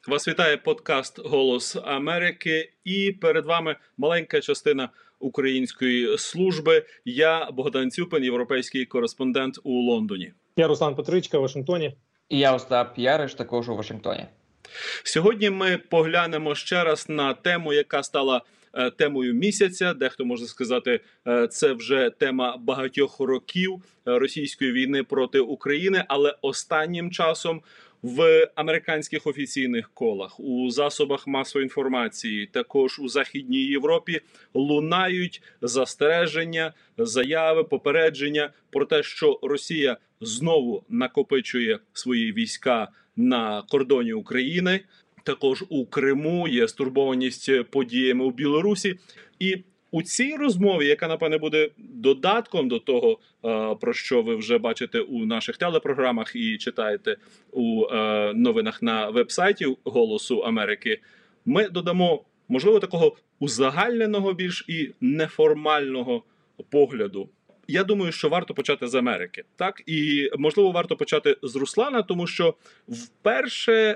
Вас вітає подкаст «Голос Америки» і перед вами маленька частина української служби. Я Богдан Цюпин, європейський кореспондент у Лондоні. Я Руслан Петричка в Вашингтоні. І я Остап Яриш, також у Вашингтоні. Сьогодні ми поглянемо ще раз на тему, яка стала темою місяця. Дехто може сказати, це вже тема багатьох років російської війни проти України, але останнім часом в американських офіційних колах, у засобах масової інформації, також у Західній Європі лунають застереження, заяви, попередження про те, що Росія знову накопичує свої війська на кордоні України. Також у Криму є стурбованість подіями у Білорусі. І у цій розмові, яка, напевне, буде додатком до того, про що ви вже бачите у наших телепрограмах і читаєте у новинах на веб-сайті «Голосу Америки», ми додамо, можливо, такого узагальненого більш і неформального погляду. Я думаю, що варто почати з Америки. Так? І, можливо, варто почати з Руслана, тому що вперше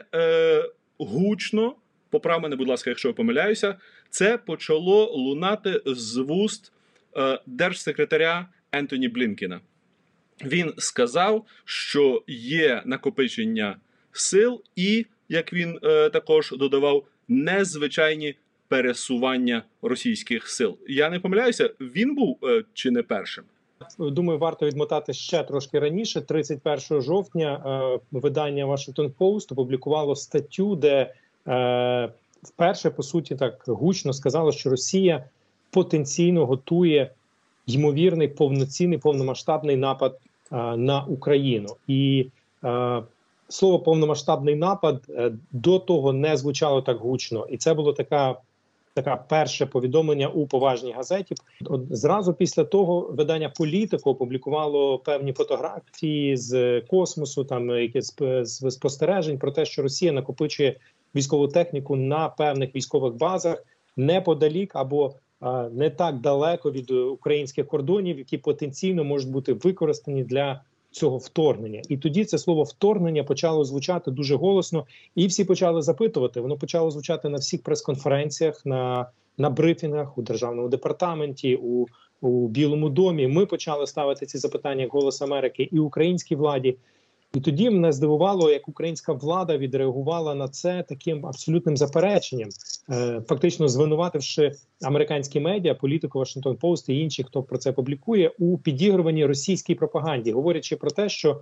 гучно, поправ мене, будь ласка, якщо я помиляюся, це почало лунати з вуст держсекретаря Ентоні Блінкена. Він сказав, що є накопичення сил і, як він також додавав, незвичайні пересування російських сил. Я не помиляюся, він був чи не першим? Думаю, варто відмотати ще трошки раніше. 31 жовтня видання Washington Post опублікувало статтю, де вперше, по суті, так гучно сказало, що Росія потенційно готує ймовірний повноцінний, повномасштабний напад на Україну. І слово «повномасштабний напад» до того не звучало так гучно. І це було таке перше повідомлення у поважній газеті. Зразу після того видання «Політико» опублікувало певні фотографії з космосу, там якісь спостережень про те, що Росія накопичує військову техніку на певних військових базах неподалік або не так далеко від українських кордонів, які потенційно можуть бути використані для цього вторгнення. І тоді це слово «вторгнення» почало звучати дуже голосно, і всі почали запитувати. Воно почало звучати на всіх прес-конференціях, на брифінгах, у Державному департаменті, у Білому домі. Ми почали ставити ці запитання як «Голос Америки» і українській владі. І тоді мене здивувало, як українська влада відреагувала на це таким абсолютним запереченням, фактично звинувативши американські медіа, Політико, Washington Post і інші, хто про це публікує, у підігруванні російській пропаганді, говорячи про те, що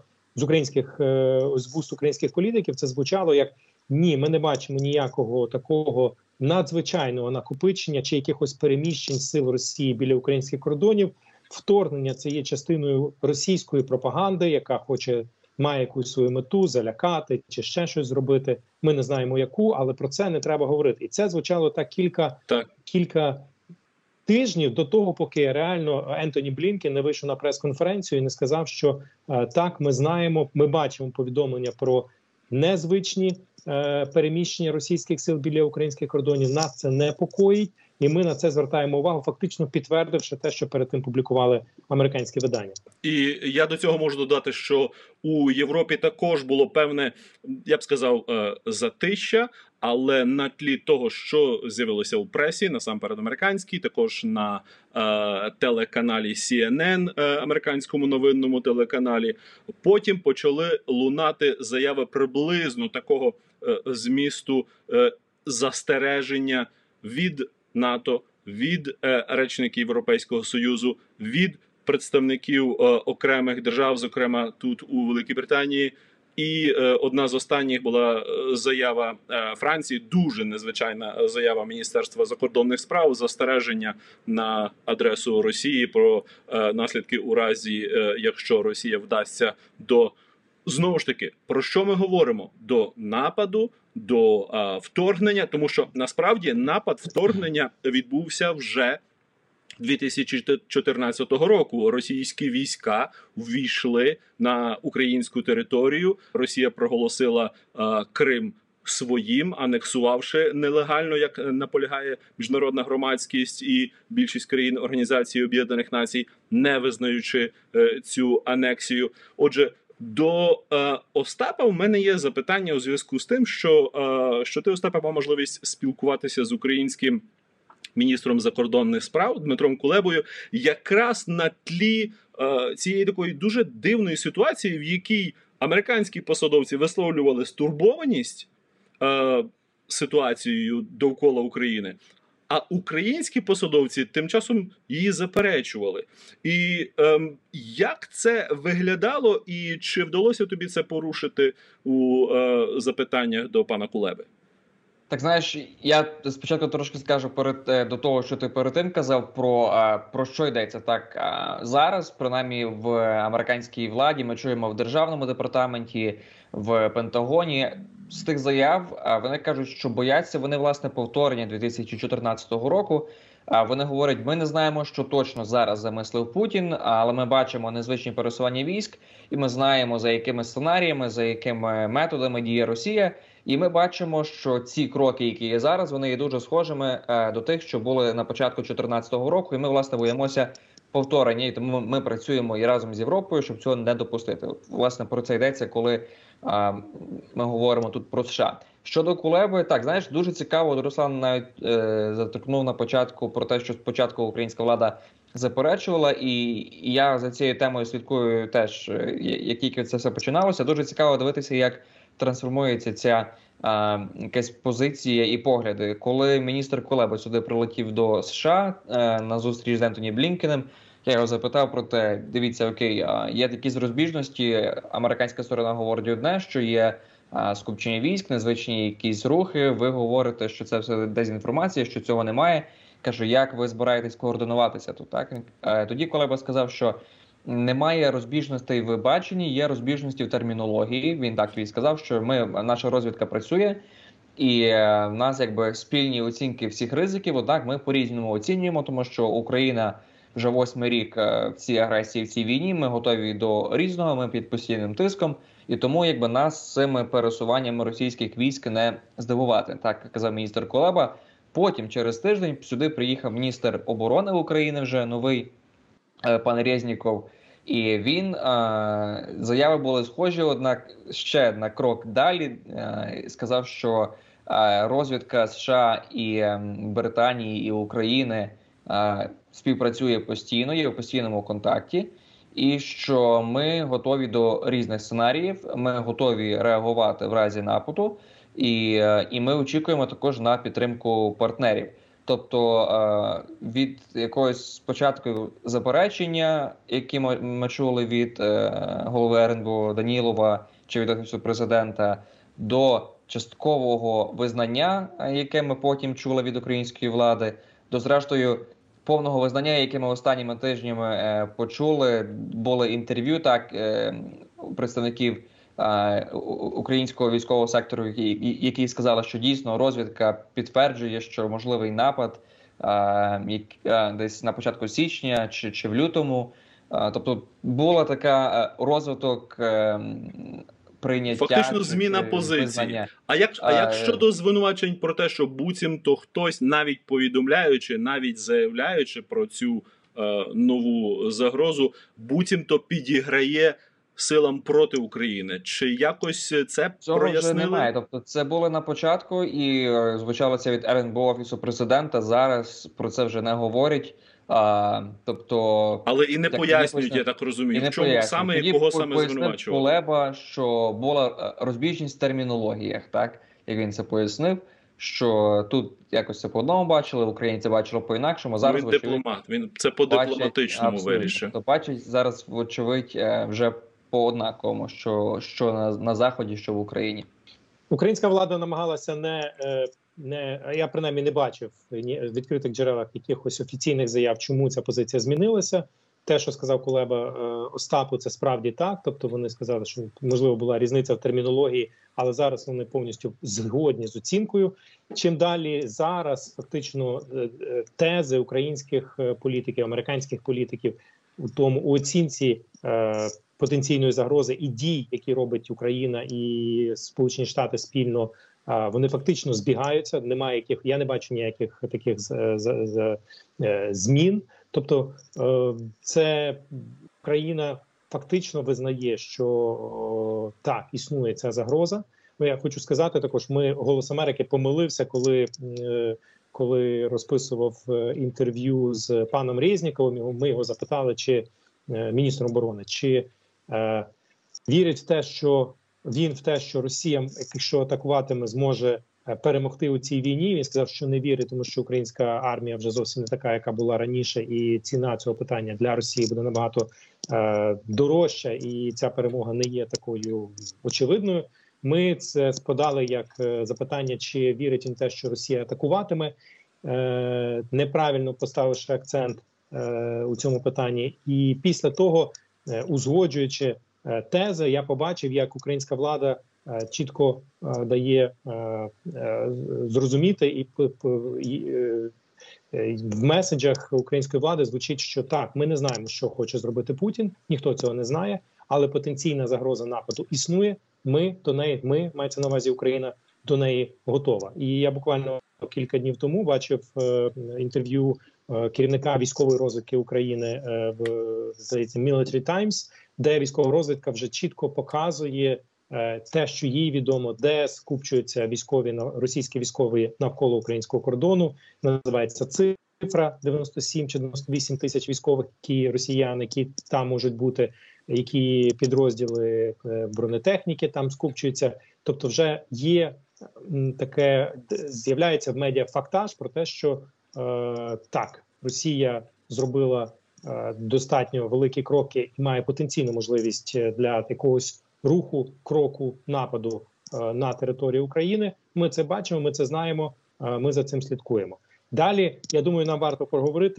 з вуст українських політиків це звучало як «ні, ми не бачимо ніякого такого надзвичайного накопичення чи якихось переміщень сил Росії біля українських кордонів. Вторгнення – це є частиною російської пропаганди, яка має якусь свою мету, залякати чи ще щось зробити. Ми не знаємо яку, але про це не треба говорити». І це звучало так кілька тижнів до того, поки реально Ентоні Блінкен не вийшов на прес-конференцію і не сказав, що так, ми знаємо, ми бачимо повідомлення про незвичні переміщення російських сил біля українських кордонів. Нас це непокоїть, і ми на це звертаємо увагу, фактично підтвердивши те, що перед тим публікували американські видання. І я до цього можу додати, що у Європі також було певне, я б сказав, затища, але на тлі того, що з'явилося у пресі, насамперед американській, також на телеканалі CNN, американському новинному телеканалі, потім почали лунати заяви приблизно такого змісту застереження від НАТО, від речників Європейського Союзу, від представників окремих держав, зокрема тут у Великій Британії. І одна з останніх була заява Франції, дуже незвичайна заява Міністерства закордонних справ, застереження на адресу Росії про наслідки у разі, якщо Росія вдасться до, знову ж таки, про що ми говоримо? До нападу, до вторгнення, тому що насправді напад, вторгнення відбувся вже 2014 року. Російські війська ввійшли на українську територію. Росія проголосила Крим своїм, анексувавши нелегально, як наполягає міжнародна громадськість і більшість країн Організації Об'єднаних Націй, не визнаючи цю анексію. Отже, До Остапа у мене є запитання у зв'язку з тим, що ти, Остапа, мав можливість спілкуватися з українським міністром закордонних справ Дмитром Кулебою якраз на тлі цієї такої дуже дивної ситуації, в якій американські посадовці висловлювали стурбованість ситуацією довкола України, а українські посадовці тим часом її заперечували. І як це виглядало, і чи вдалося тобі це порушити у запитаннях до пана Кулеби? Так, знаєш, я спочатку трошки скажу до того, що ти перед тим казав, про що йдеться. Так, зараз, принаймні, в американській владі ми чуємо в Державному департаменті, в Пентагоні, з тих заяв, вони кажуть, що бояться вони, власне, повторення 2014 року. Вони говорять, ми не знаємо, що точно зараз замислив Путін, але ми бачимо незвичні пересування військ, і ми знаємо, за якими сценаріями, за якими методами діє Росія. І ми бачимо, що ці кроки, які є зараз, вони є дуже схожими до тих, що були на початку 2014 року. І ми, власне, боїмося повторення. І тому ми працюємо і разом з Європою, щоб цього не допустити. Власне, про це йдеться, коли ми говоримо тут про США. Щодо Кулеби, так, знаєш, дуже цікаво, Руслан навіть заторкнув на початку про те, що спочатку українська влада заперечувала, і я за цією темою слідкую теж, як тільки це все починалося. Дуже цікаво дивитися, як трансформується ця якась позиція і погляди. Коли міністр Кулеба сюди прилетів до США на зустріч з Ентоні Блінкеном, я його запитав про те, дивіться, окей, є якісь розбіжності, американська сторона говорить одне, що є скупчення військ, незвичні якісь рухи, ви говорите, що це все дезінформація, що цього немає. Кажу, як ви збираєтесь координуватися тут, так? Тоді Кулеба сказав, що немає розбіжностей в баченні, є розбіжності в термінології. Він так і сказав, що наша розвідка працює, і в нас якби спільні оцінки всіх ризиків, однак ми по-різному оцінюємо, тому що Україна вже 8-й рік в цій агресії, в цій війні, ми готові до різного, ми під постійним тиском, і тому якби нас цими пересуваннями російських військ не здивувати, так казав міністр Кулеба. Потім, через тиждень, сюди приїхав міністр оборони України, вже новий, пан Резніков, і він, заяви були схожі, однак ще на крок далі сказав, що розвідка США і Британії і України співпрацює постійно, є в постійному контакті, і що ми готові до різних сценаріїв, ми готові реагувати в разі нападу, і ми очікуємо також на підтримку партнерів. Тобто від якогось спочатку заперечення, які ми чули від голови РНБО Данілова чи від Офісу президента, до часткового визнання, яке ми потім чули від української влади, до зрештою повного визнання, яке ми останніми тижнями почули, були інтерв'ю представників українського військового сектору, які сказали, що дійсно розвідка підтверджує, що можливий напад десь на початку січня чи в лютому. Тобто була така розвиток прийняття. Фактично зміна позиції. А як щодо звинувачень про те, що буцімто хтось, навіть повідомляючи, навіть заявляючи про цю нову загрозу, буцімто підіграє силам проти України? Чи якось це цього прояснили? Вже немає. Тобто це було на початку і звучало це від РНБО Офісу президента. Зараз про це вже не говорять. Але і не пояснюють, я так розумію, в чому саме і кого саме звинувачували. Кулеба, що була розбіжність в термінологіях, так, як він це пояснив, що тут якось це по одному бачили, українці бачили по-інакшому. Зараз він дипломат, він це по дипломатичному вирішив. То бачить зараз, вочевидь, вже по однаковому, що на Заході, що в Україні. Українська влада намагалася я принаймні не бачив в відкритих джерелах якихось офіційних заяв, чому ця позиція змінилася. Те, що сказав Кулеба Остапу, це справді так. Тобто вони сказали, що можливо була різниця в термінології, але зараз вони повністю згодні з оцінкою. Чим далі зараз фактично тези українських політиків, американських політиків у оцінці потенційної загрози і дій, які робить Україна і Сполучені Штати спільно, вони фактично збігаються. Немає я не бачу ніяких таких змін. Тобто це країна фактично визнає, що так, існує ця загроза. Ну, я хочу сказати також, «Голос Америки» помилився, коли розписував інтерв'ю з паном Резніковим. Ми його запитали, міністром оборони, чи вірить в те, що Росія, якщо атакуватиме, зможе перемогти у цій війні. Він сказав, що не вірить, тому що українська армія вже зовсім не така, яка була раніше, і ціна цього питання для Росії буде набагато дорожча, і ця перемога не є такою очевидною. Ми це подали як запитання, чи вірить він те, що Росія атакуватиме, неправильно поставивши акцент у цьому питанні. І після того, узгоджуючи тези, я побачив, як українська влада чітко дає зрозуміти, і в меседжах української влади звучить, що так, ми не знаємо, що хоче зробити Путін, ніхто цього не знає, але потенційна загроза нападу існує. Мається на увазі Україна, до неї готова. І я буквально кілька днів тому бачив інтерв'ю керівника військової розвідки України в Military Times, де військова розвідка вже чітко показує те, що їй відомо, де скупчуються російські військові навколо українського кордону. Називається цифра 97 чи 98 тисяч військових, росіяни, які там можуть бути, які підрозділи бронетехніки там скупчуються. Тобто вже є з'являється в медіа фактаж про те, що так, Росія зробила достатньо великі кроки і має потенційну можливість для якогось руху, кроку, нападу на територію України. Ми це бачимо, ми це знаємо, ми за цим слідкуємо. Далі, я думаю, нам варто поговорити,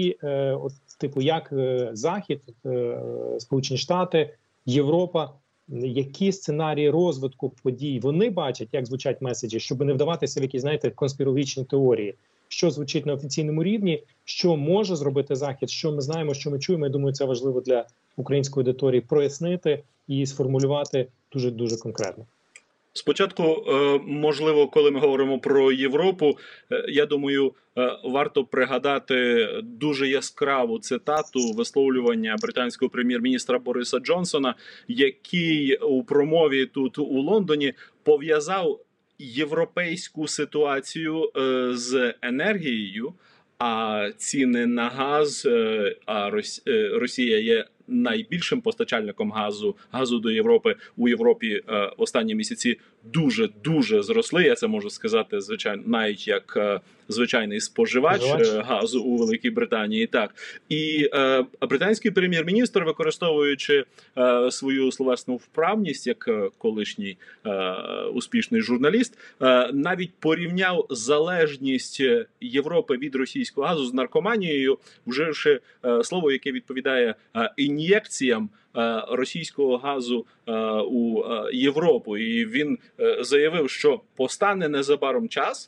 як Захід, Сполучені Штати, Європа, які сценарії розвитку подій вони бачать, як звучать меседжі, щоб не вдаватися в якісь, конспірологічні теорії. Що звучить на офіційному рівні, що може зробити Захід, що ми знаємо, що ми чуємо. Я думаю, це важливо для української аудиторії прояснити і сформулювати дуже конкретно. Спочатку, можливо, коли ми говоримо про Європу, я думаю, варто пригадати дуже яскраву цитату висловлювання британського прем'єр-міністра Бориса Джонсона, який у промові тут у Лондоні пов'язав європейську ситуацію з енергією, а ціни на газ, а Росія є найбільшим постачальником газу до Європи. У Європі останні місяці дуже зросли. Я це можу сказати, звичайно, навіть як звичайний споживач газу у Великій Британії. Так. І британський прем'єр-міністр, використовуючи свою словесну вправність як колишній успішний журналіст, навіть порівняв залежність Європи від російського газу з наркоманією, вживши слово, яке відповідає ін'єкціям російського газу у Європу. І він заявив, що постане незабаром час,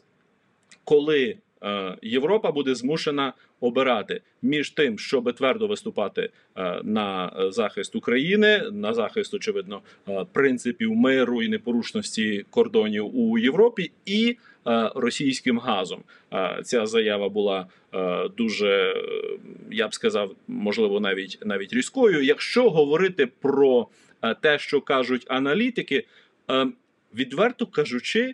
коли Європа буде змушена обирати між тим, щоб твердо виступати на захист України, на захист, очевидно, принципів миру і непорушності кордонів у Європі, і російським газом. Ця заява була дуже, я б сказав, можливо, навіть різкою. Якщо говорити про те, що кажуть аналітики, відверто кажучи,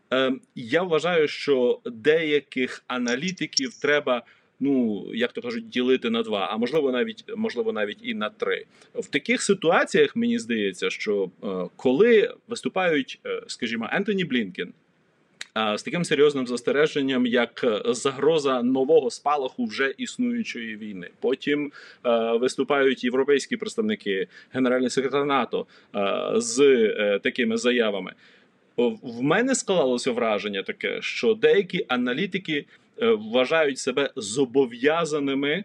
я вважаю, що деяких аналітиків треба, як то кажуть, ділити на два, а можливо навіть і на три. В таких ситуаціях, мені здається, що коли виступають, скажімо, Ентоні Блінкен з таким серйозним застереженням, як загроза нового спалаху вже існуючої війни. Потім виступають європейські представники, генеральний секретар НАТО з такими заявами. В мене склалося враження таке, що деякі аналітики вважають себе зобов'язаними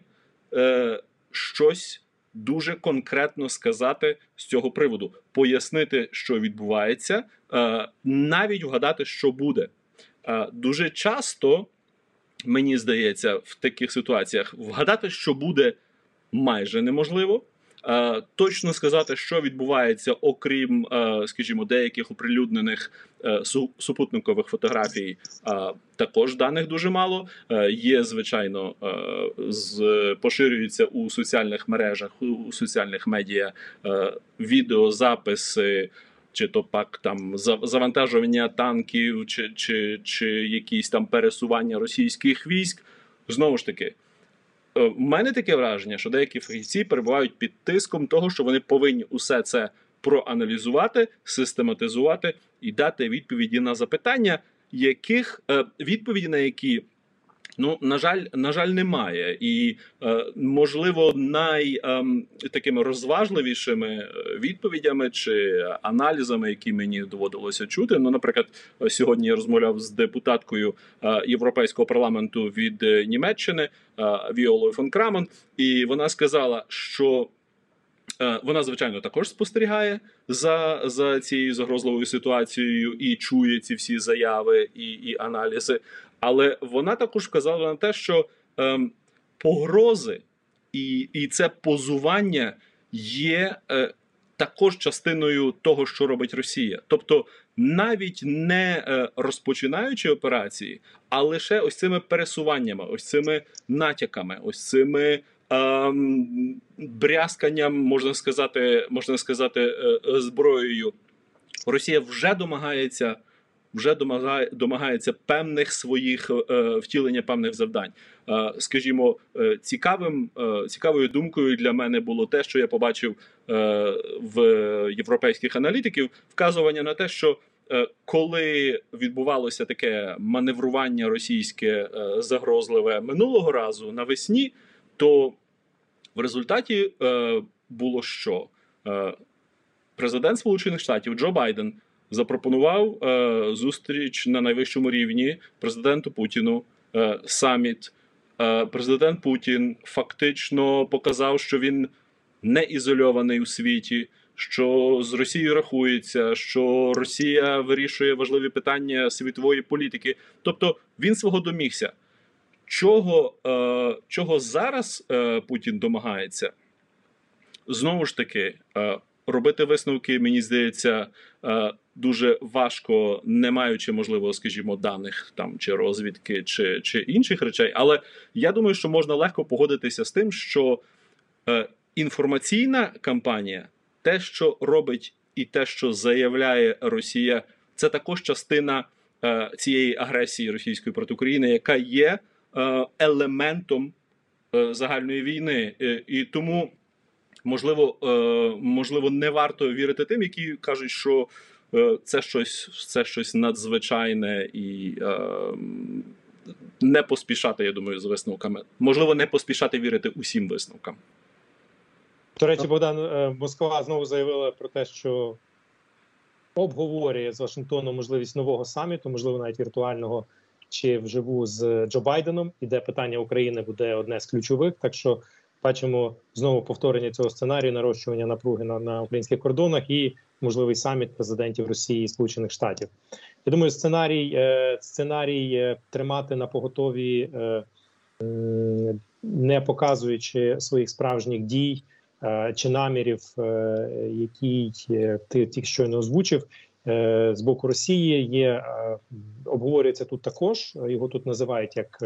щось дуже конкретно сказати з цього приводу, пояснити, що відбувається, навіть вгадати, що буде. Дуже часто, мені здається, в таких ситуаціях вгадати, що буде, майже неможливо. Точно сказати, що відбувається, окрім, скажімо, деяких оприлюднених супутникових фотографій, також даних дуже мало. Є, звичайно, поширюються у соціальних мережах, у соціальних медіа відеозаписи, чи то пак там завантажування танків, чи якісь там пересування російських військ. Знову ж таки, в мене таке враження, що деякі фахівці перебувають під тиском того, що вони повинні усе це проаналізувати, систематизувати і дати відповіді на запитання, відповіді на які, ну, на жаль, немає. І, можливо, такими розважливішими відповідями чи аналізами, які мені доводилося чути. Ну, наприклад, сьогодні я розмовляв з депутаткою Європейського парламенту від Німеччини Віолою фон Крамон, і вона сказала, що вона, звичайно, також спостерігає за цією загрозливою ситуацією і чує ці всі заяви і аналізи. Але вона також вказала на те, що погрози і це позування є також частиною того, що робить Росія. Тобто навіть не розпочинаючи операції, а лише ось цими пересуваннями, ось цими натяками, ось цими брязканням, можна сказати, зброєю. Росія вже домагається певних своїх втілення певних завдань. Скажімо, цікавою думкою для мене було те, що я побачив в європейських аналітиків, вказування на те, що коли відбувалося таке маневрування російське загрозливе минулого разу навесні, то в результаті було що? Президент Сполучених Штатів Джо Байден запропонував зустріч на найвищому рівні президенту Путіну, саміт. Президент Путін фактично показав, що він не ізольований у світі, що з Росією рахується, що Росія вирішує важливі питання світової політики. Тобто він свого домігся. Чого зараз Путін домагається? Знову ж таки, робити висновки, мені здається, дуже важко, не маючи, можливо, скажімо, даних там чи розвідки, чи інших речей. Але я думаю, що можна легко погодитися з тим, що інформаційна кампанія, те, що робить і те, що заявляє Росія, це також частина цієї агресії російської проти України, яка є елементом загальної війни. І тому, можливо, не варто вірити тим, які кажуть, що це щось надзвичайне, і не поспішати, я думаю, з висновками. Можливо, не поспішати вірити усім висновкам. До речі, Богдан, Москва знову заявила про те, що обговорює з Вашингтоном можливість нового саміту, можливо, навіть віртуального, чи вживу з Джо Байденом, і де питання України буде одне з ключових. Так що бачимо знову повторення цього сценарію, нарощування напруги на українських кордонах і можливий саміт президентів Росії і Сполучених Штатів. Я думаю, сценарій тримати на поготові, не показуючи своїх справжніх дій чи намірів, які ти тільки щойно озвучив, з боку Росії є, обговорюється тут також, його тут називають як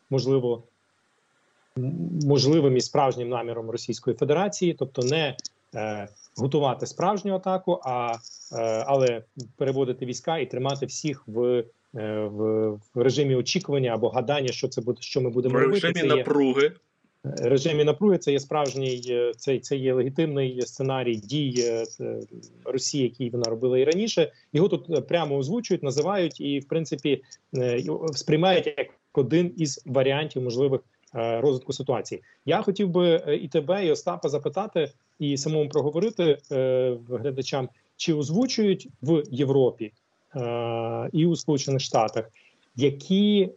можливим і справжнім наміром Російської Федерації, тобто не готувати справжню атаку, але переводити війська і тримати всіх в режимі очікування або гадання, що ми будемо робити. В режимі напруги. Режимі напруги це є справжній, це є легітимний сценарій дій Росії, який вона робила і раніше. Його тут прямо озвучують, називають і, в принципі, сприймають як один із варіантів можливих розвитку ситуації. Я хотів би і тебе, і Остапа запитати, і самому проговорити глядачам, чи озвучують в Європі і у Сполучених Штатах, які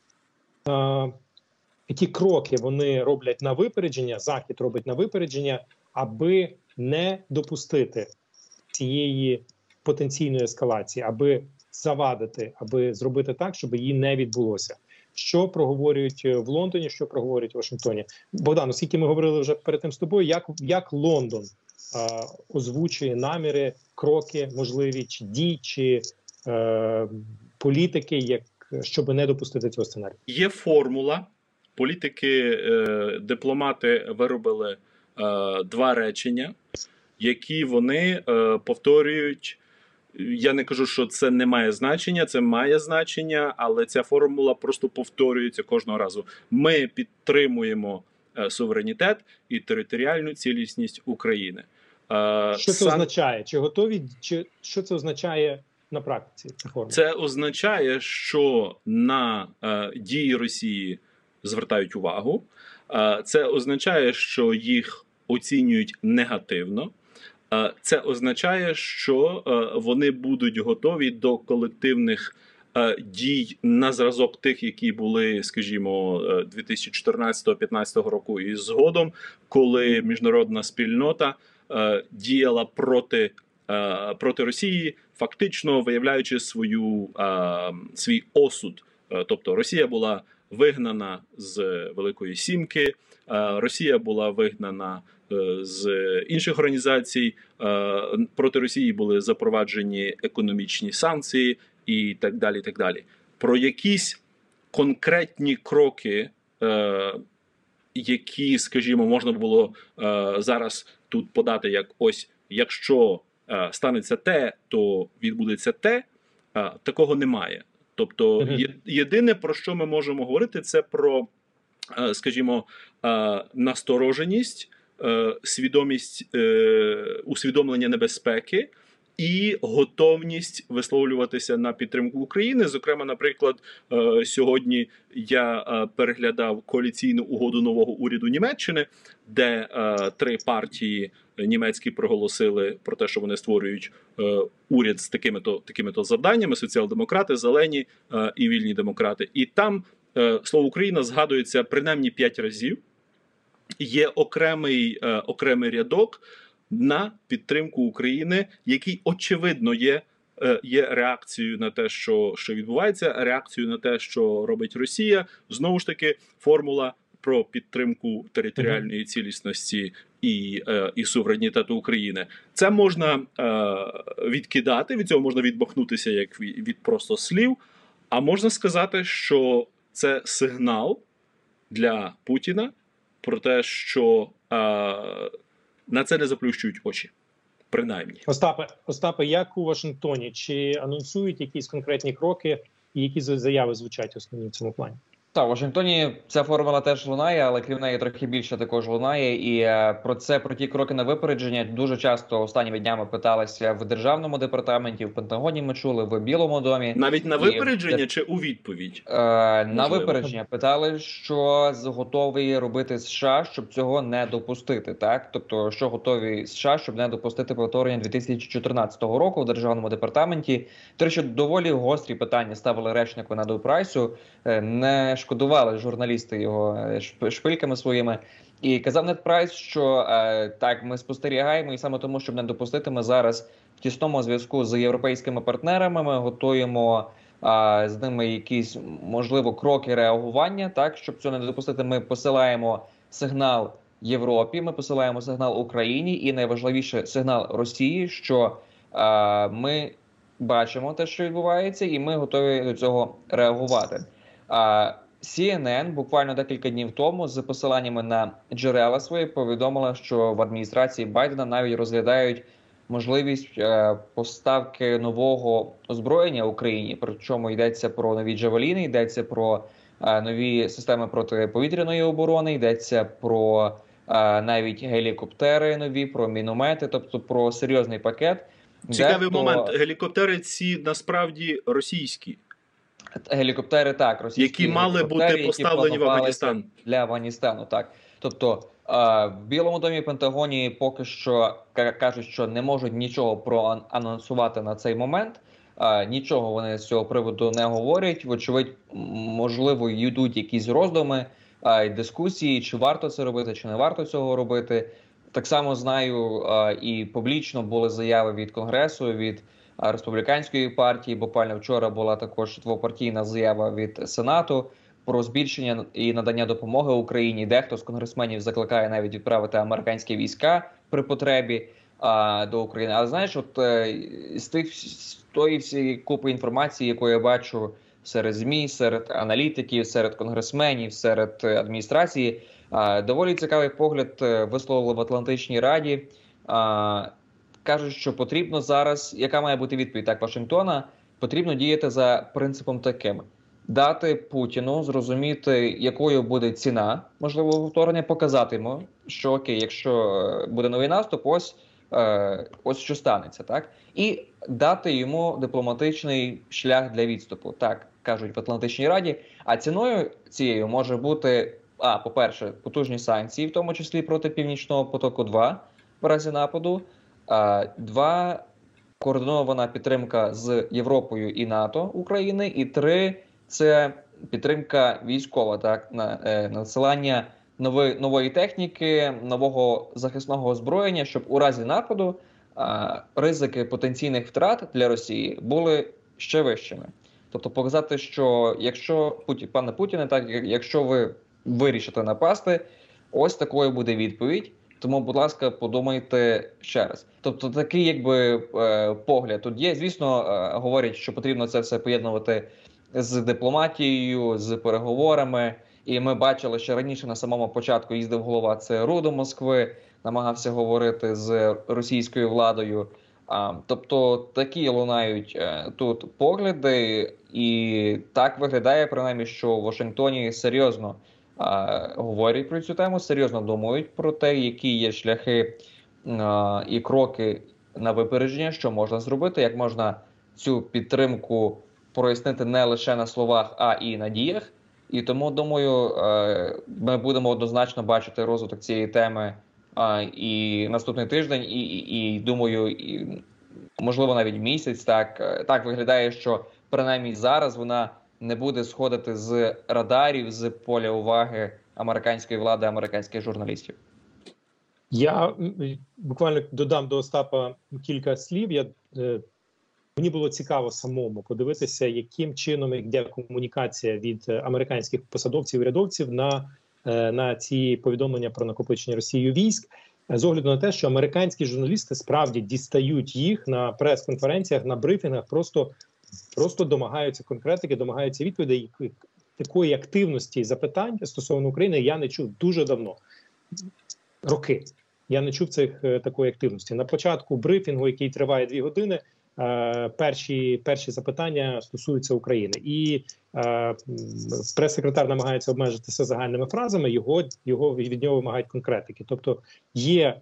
кроки вони роблять на випередження, Захід робить на випередження, аби не допустити цієї потенційної ескалації, аби завадити, аби зробити так, щоб її не відбулося. Що проговорюють в Лондоні, що проговорюють в Вашингтоні? Богдан, оскільки ми говорили вже перед тим з тобою, як Лондон озвучує наміри, кроки можливі, чи дій, чи політики, щоб не допустити цього сценарію? Є формула. Політики, дипломати виробили два речення, які вони повторюють. Я не кажу, що це не має значення, це має значення, але ця формула просто повторюється кожного разу. Ми підтримуємо суверенітет і територіальну цілісність України. Що це означає? Чи готові? Що це означає на практиці? Це означає, що на дії Росії звертають увагу. Це означає, що їх оцінюють негативно. Це означає, що вони будуть готові до колективних дій на зразок тих, які були, скажімо, 2014-2015 року і згодом, коли міжнародна спільнота діяла проти Росії, фактично виявляючи свій осуд. Тобто Росія була вигнана з Великої Сімки, Росія була вигнана з інших організацій, проти Росії були запроваджені економічні санкції і так далі, так далі. Про якісь конкретні кроки, які, скажімо, можна було зараз тут подати як ось, якщо станеться те, то відбудеться те, такого немає. Тобто єдине, про що ми можемо говорити, це про, скажімо, настороженість, свідомість, усвідомлення небезпеки і готовність висловлюватися на підтримку України. Зокрема, наприклад, сьогодні я переглядав коаліційну угоду нового уряду Німеччини, де три партії німецькі проголосили про те, що вони створюють уряд з такими-то завданнями: соціал-демократи, зелені і вільні демократи. І там слово «Україна» згадується принаймні 5 разів. Є окремий рядок на підтримку України, який, очевидно, є реакцією на те, що відбувається, реакцією на те, що робить Росія. Знову ж таки, формула про підтримку територіальної цілісності і суверенітету України. Це можна відкидати, від цього можна відмахнутися як від просто слів, а можна сказати, що це сигнал для Путіна про те, що на це не заплющують очі, принаймні. Остапе, як у Вашингтоні? Чи анонсують якісь конкретні кроки і які заяви звучать основні в цьому плані? Так, у Вашингтоні ця формула теж лунає, але крім неї трохи більше також лунає. І про ті кроки на випередження дуже часто останніми днями питалися в Державному департаменті, в Пентагоні ми чули, в Білому домі. Навіть на випередження чи у відповідь? На випередження питали, що готові робити США, щоб цього не допустити. Так? Тобто, що готові США, щоб не допустити повторення 2014 року в Державному департаменті. Те, що доволі гострі питання ставили речнику Неду Прайсу, не шкодували журналісти його шпильками своїми. І казав Нед Прайс, що так, ми спостерігаємо, і саме тому, щоб не допустити, ми зараз в тісному зв'язку з європейськими партнерами, ми готуємо з ними якісь, можливо, кроки реагування, так, щоб цього не допустити, ми посилаємо сигнал Європі, ми посилаємо сигнал Україні і, найважливіше, сигнал Росії, що ми бачимо те, що відбувається, і ми готові до цього реагувати. CNN буквально декілька днів тому з посиланнями на джерела свої повідомила, що в адміністрації Байдена навіть розглядають можливість поставки нового озброєння Україні. Причому йдеться про нові джавеліни, йдеться про нові системи протиповітряної оборони, йдеться про навіть гелікоптери нові, про міномети, тобто про серйозний пакет. Цікавий момент. Гелікоптери ці насправді російські. Гелікоптери, так, російські, які мали бути поставлені в Афганістан. Для Афганістану, так. Тобто в Білому домі, Пентагоні поки що кажуть, що не можуть нічого проанонсувати на цей момент. Нічого вони з цього приводу не говорять. Вочевидь, можливо, йдуть якісь роздуми, дискусії, чи варто це робити, чи не варто цього робити. Так само знаю, і публічно були заяви від Конгресу, від республіканської партії. Буквально вчора була також двопартійна заява від Сенату про збільшення і надання допомоги Україні. Дехто з конгресменів закликає навіть відправити американські війська при потребі до України. Але знаєш, от з тої всієї купи інформації, яку я бачу серед ЗМІ, серед аналітиків, серед конгресменів, серед адміністрації, доволі цікавий погляд висловили в Атлантичній Раді. Кажуть, що потрібно зараз, яка має бути відповідь так Вашингтона, потрібно діяти за принципом таким. Дати Путіну зрозуміти, якою буде ціна можливого вторгнення, показати йому, що окей, якщо буде новий наступ, ось що станеться, так? І дати йому дипломатичний шлях для відступу, так кажуть в Атлантичній Раді. А ціною цією може бути, по-перше, потужні санкції, в тому числі проти Північного потоку-2 в разі нападу, 2 координована підтримка з Європою і НАТО України, і 3 це підтримка військова, так, надсилання нової техніки, нового захисного озброєння, щоб у разі нападу ризики потенційних втрат для Росії були ще вищими. Тобто показати, що якщо, пане Путіне, так, якщо ви вирішите напасти, ось такою буде відповідь. Тому, будь ласка, подумайте ще раз. Тобто такий якби погляд тут є. Звісно, говорять, що потрібно це все поєднувати з дипломатією, з переговорами. І ми бачили, що раніше на самому початку їздив голова ЦРУ до Москви, намагався говорити з російською владою. Тобто такі лунають тут погляди, і так виглядає, принаймні, що в Вашингтоні серйозно говорять про цю тему, серйозно думають про те, які є шляхи і кроки на випередження, що можна зробити, як можна цю підтримку прояснити не лише на словах, а і на діях. І тому, думаю, ми будемо однозначно бачити розвиток цієї теми і наступний тиждень, і думаю, і, можливо, навіть місяць. Так виглядає, що принаймні зараз вона не буде сходити з радарів, з поля уваги американської влади, американських журналістів. Я буквально додам до Остапа кілька слів. Мені було цікаво самому подивитися, яким чином йде комунікація від американських посадовців і урядовців на ці повідомлення про накопичення Росією військ, з огляду на те, що американські журналісти справді дістають їх на прес-конференціях, на брифінгах, просто домагаються конкретики, домагаються відповідей. Такої активності і запитань стосовно України я не чув дуже давно. Роки. Я не чув такої активності. На початку брифінгу, який триває 2 години, перші запитання стосуються України. І прес-секретар намагається обмежитися загальними фразами, від нього вимагають конкретики. Тобто є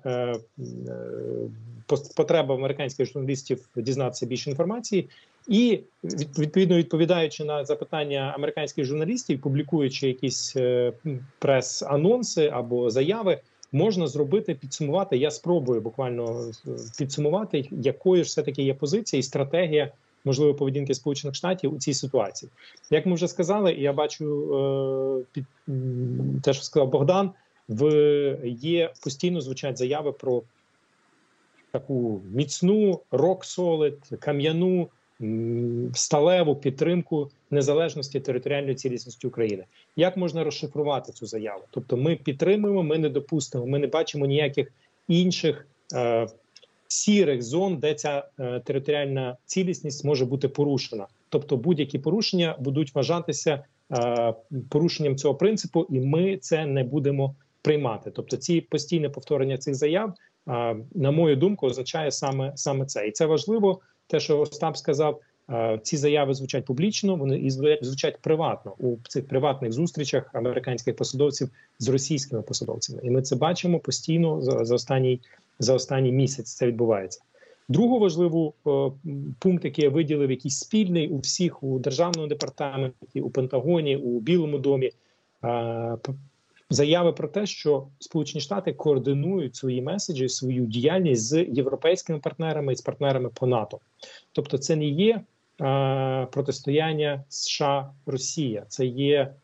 потреба американських журналістів дізнатися більше інформації, і відповідно відповідаючи на запитання американських журналістів, публікуючи якісь прес-анонси або заяви, можна зробити, підсумувати. Я спробую буквально підсумувати, якою ж все-таки є позиція і стратегія, можливо, поведінки Сполучених Штатів у цій ситуації. Як ми вже сказали, я бачу те, що сказав Богдан, постійно звучать заяви про таку міцну, rock-solid, кам'яну, сталеву підтримку незалежності, територіальної цілісності України. Як можна розшифрувати цю заяву? Тобто ми підтримуємо, ми не допустимо, ми не бачимо ніяких інших сірих зон, де ця територіальна цілісність може бути порушена. Тобто будь-які порушення будуть вважатися порушенням цього принципу, і ми це не будемо приймати. Тобто ці постійне повторення цих заяв, на мою думку, означає саме це. І це важливо, те, що Остап сказав, ці заяви звучать публічно, вони і звучать приватно у цих приватних зустрічах американських посадовців з російськими посадовцями. І ми це бачимо постійно за останній місяць це відбувається. Другий важливий пункт, який я виділив, якийсь спільний у всіх, у Державному департаменті, у Пентагоні, у Білому домі, заяви про те, що Сполучені Штати координують свої меседжі, свою діяльність з європейськими партнерами і з партнерами по НАТО. Тобто це не є протистояння США-Росія, це є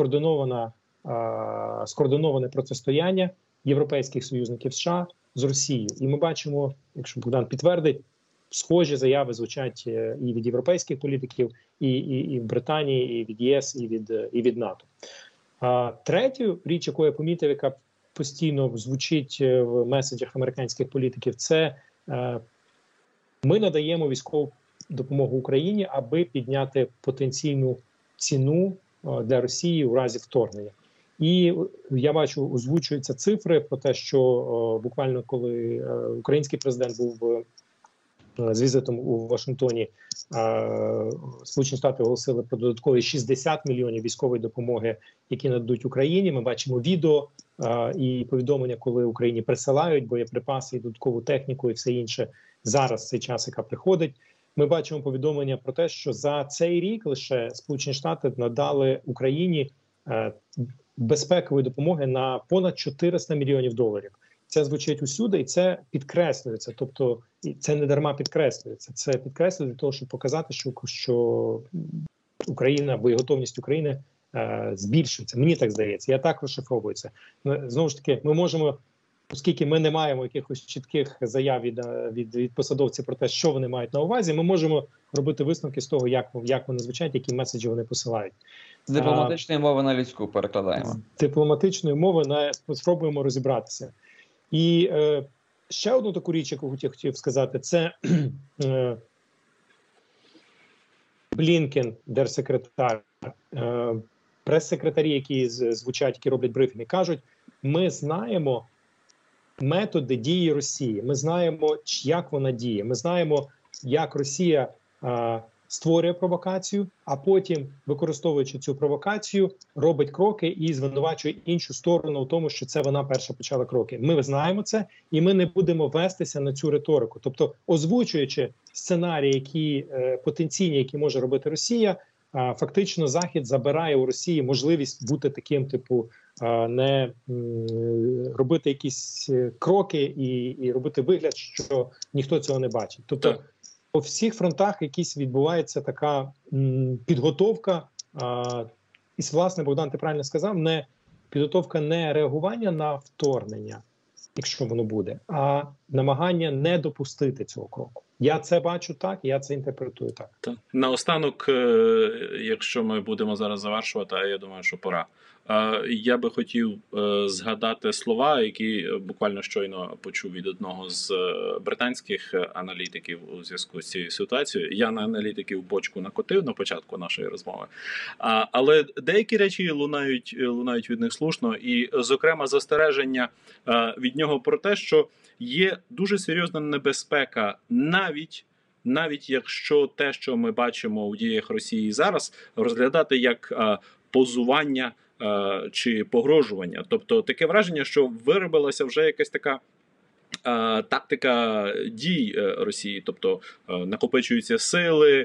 скоординоване протистояння європейських союзників США з Росією. І ми бачимо, якщо Богдан підтвердить, схожі заяви звучать і від європейських політиків, і в Британії, і від ЄС, і від НАТО. А третю річ, яку я помітив, яка постійно звучить в меседжах американських політиків, це ми надаємо військову допомогу Україні, аби підняти потенційну ціну для Росії у разі вторгнення. І я бачу, озвучуються цифри про те, що буквально коли український президент був з візитом у Вашингтоні, Сполучені Штати оголосили про додаткові 60 мільйонів військової допомоги, які нададуть Україні. Ми бачимо відео і повідомлення, коли Україні присилають боєприпаси і додаткову техніку і все інше. Зараз цей час, яка приходить. Ми бачимо повідомлення про те, що за цей рік лише Сполучені Штати надали Україні безпекової допомоги на понад 400 мільйонів доларів. Це звучить усюди, і це підкреслюється. Тобто, це не дарма підкреслюється. Це підкреслюється для того, щоб показати, що Україна, боєготовність України збільшується. Мені так здається. Я так розшифровую це. Знову ж таки, ми можемо, оскільки ми не маємо якихось чітких заяв від посадовців про те, що вони мають на увазі, ми можемо робити висновки з того, як вони звучать, які меседжі вони посилають. З дипломатичної мови на людську перекладаємо. З дипломатичної мови спробуємо розібратися. І ще одну таку річ, яку хотів сказати, це Блінкен, держсекретар, прес-секретарі, які звучать, які роблять брифінги, кажуть, ми знаємо методи дії Росії, ми знаємо, як вона діє, ми знаємо, як Росія створює провокацію, а потім, використовуючи цю провокацію, робить кроки і звинувачує іншу сторону в тому, що це вона перша почала кроки. Ми знаємо це, і ми не будемо вестися на цю риторику. Тобто, озвучуючи сценарії, які потенційні, які може робити Росія, фактично Захід забирає у Росії можливість бути таким, типу, не робити якісь кроки і робити вигляд, що ніхто цього не бачить. Тобто, по всіх фронтах якісь відбувається така підготовка, і, власне, Богдан, ти правильно сказав, не підготовка не реагування на вторгнення, якщо воно буде, а намагання не допустити цього кроку. Я це бачу так, я це інтерпретую так. Наостанок, якщо ми будемо зараз завершувати, а я думаю, що пора. Я би хотів згадати слова, які буквально щойно почув від одного з британських аналітиків у зв'язку з цією ситуацією. Я на аналітиків бочку накотив на початку нашої розмови. Але деякі речі лунають від них слушно. І, зокрема, застереження від нього про те, що є дуже серйозна небезпека навіть якщо те, що ми бачимо у діях Росії зараз, розглядати як позування чи погрожування. Тобто таке враження, що виробилася вже якась така тактика дій Росії, тобто накопичуються сили,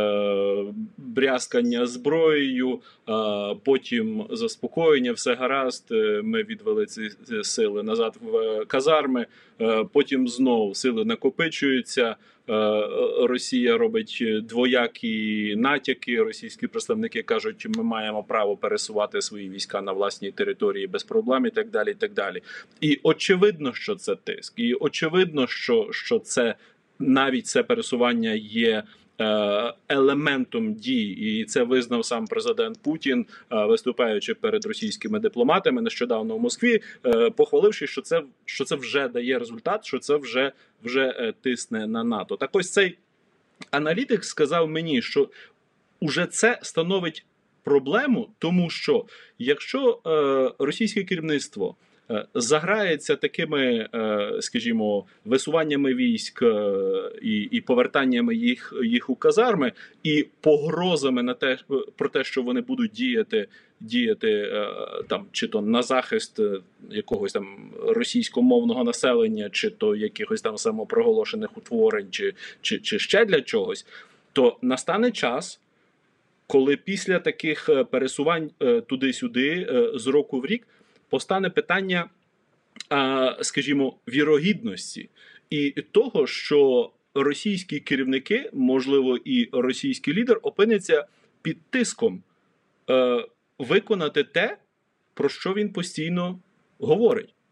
брязкання зброєю, потім заспокоєння, все гаразд, ми відвели ці сили назад в казарми, потім знову сили накопичуються, Росія робить двоякі натяки, російські представники кажуть, ми маємо право пересувати свої війська на власній території без проблем і так далі, і так далі. І очевидно, що це тиск, і очевидно, що це навіть це пересування є елементом дій, і це визнав сам президент Путін, виступаючи перед російськими дипломатами нещодавно в Москві, похваливши, що це вже дає результат, що це вже тисне на НАТО. Так ось цей аналітик сказав мені, що уже це становить проблему, тому що якщо російське керівництво заграється такими, скажімо, висуваннями військ і повертаннями їх у казарми, і погрозами про те, що вони будуть діяти там, чи то на захист якогось там російськомовного населення, чи то якихось там самопроголошених утворень, чи ще для чогось, то настане час, коли після таких пересувань туди-сюди з року в рік постане питання, скажімо, вірогідності і того, що російські керівники, можливо, і російський лідер опиняться під тиском виконати те, про що він постійно говорить.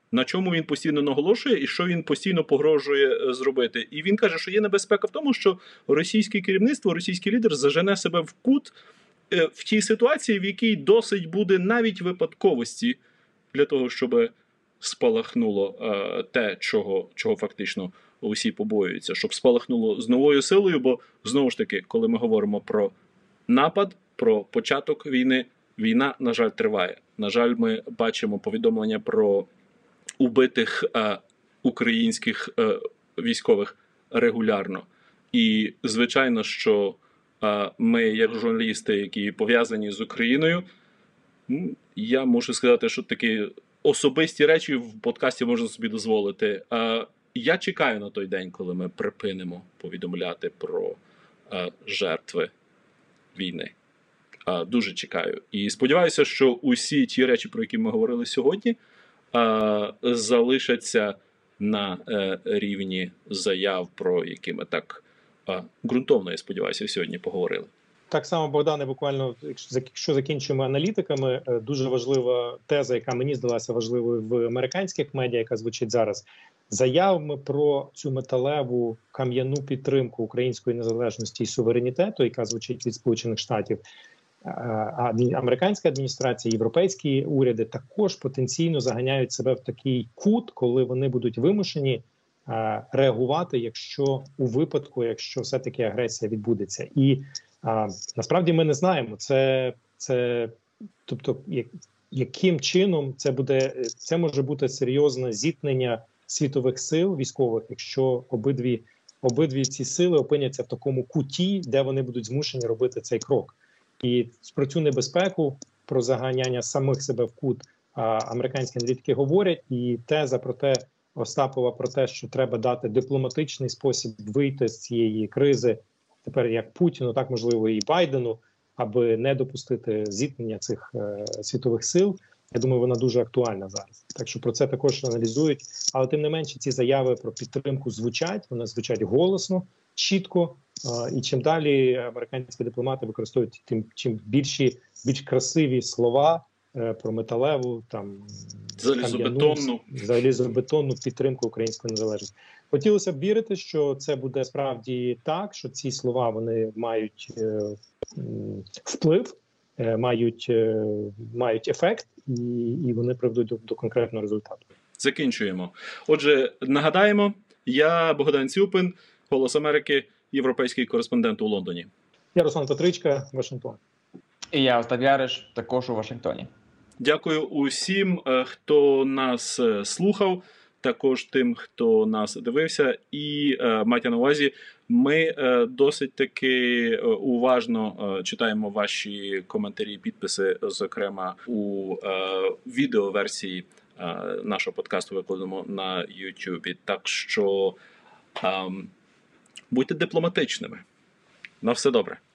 на чому він постійно наголошує і що він постійно погрожує зробити. І він каже, що є небезпека в тому, що російське керівництво, російський лідер зажене себе в кут в тій ситуації, в якій досить буде навіть випадковості для того, щоб спалахнуло те, чого фактично усі побоюються, щоб спалахнуло з новою силою, бо, знову ж таки, коли ми говоримо про напад, про початок війни, війна, на жаль, триває. На жаль, ми бачимо повідомлення про убитих українських військових регулярно. І, звичайно, що ми, як журналісти, які пов'язані з Україною, я можу сказати, що такі особисті речі в подкасті можна собі дозволити. Я чекаю на той день, коли ми припинимо повідомляти про жертви війни. Дуже чекаю. І сподіваюся, що усі ті речі, про які ми говорили сьогодні, залишаться на рівні заяв, про які ми так ґрунтовно, я сподіваюся, сьогодні поговорили. Так само, Богдане, буквально, якщо закінчимо аналітиками, дуже важлива теза, яка мені здалася важливою в американських медіа, яка звучить зараз, заявами про цю металеву кам'яну підтримку української незалежності і суверенітету, яка звучить від Сполучених Штатів, американська адміністрація, європейські уряди також потенційно заганяють себе в такий кут, коли вони будуть вимушені реагувати, якщо у випадку, якщо все-таки агресія відбудеться. І насправді ми не знаємо, тобто, яким чином це може бути серйозне зіткнення світових сил військових, якщо обидві ці сили опиняться в такому куті, де вони будуть змушені робити цей крок. І про цю небезпеку, про заганяння самих себе в кут американські аналітики говорять, і теза про те, Остапова, про те, що треба дати дипломатичний спосіб вийти з цієї кризи, тепер як Путіну, так можливо і Байдену, аби не допустити зіткнення цих світових сил. Я думаю, вона дуже актуальна зараз. Так що про це також аналізують. Але тим не менше ці заяви про підтримку звучать, вони звучать голосно, чітко. І чим далі американські дипломати використовують чим більш красиві слова про металеву, там залізобетонну підтримку української незалежності. Хотілося б вірити, що це буде справді так, що ці слова вони мають вплив, мають ефект, і вони приведуть до конкретного результату. Закінчуємо. Отже, нагадаємо, я Богдан Цюпин, «Голос Америки», європейський кореспондент у Лондоні. Я Руслан Петричка, Вашингтон. І я Остап Яриш, також у Вашингтоні. Дякую усім, хто нас слухав, також тим, хто нас дивився. І майте на увазі, ми досить таки уважно читаємо ваші коментарі і підписи, зокрема у відеоверсії нашого подкасту викладемо на YouTube. Так що будьте дипломатичними. На все добре.